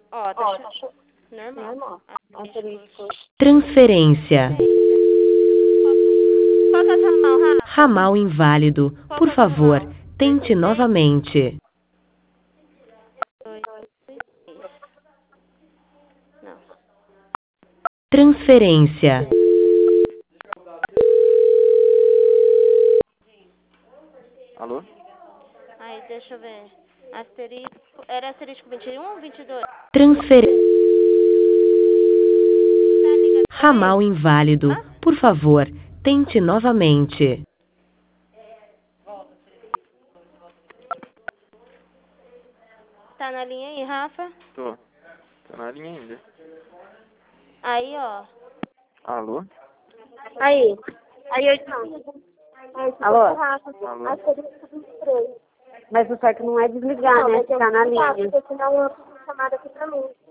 Ó, normal. Normal. Asterisco. Transferência. Qual que é o ramal, Rafa? Ramal inválido. Qual Por que é o favor, ramal? tente novamente. 2, 6. Não. Transferência. Alô? Aí, deixa eu ver. Asterisco. Era asterisco 21 ou 22? Transferência. Tá ligando pra Ramal ele? inválido. Hã? Por favor, tente novamente. Tá na linha aí, Rafa? Tô. Tô na linha ainda. Aí, ó. Alô? Aí, eu não. Alô? Alô? Asterisco 23. Mas o certo não é desligar, né? Ficar na linha. Porque senão eu fico chamada aqui pra mim.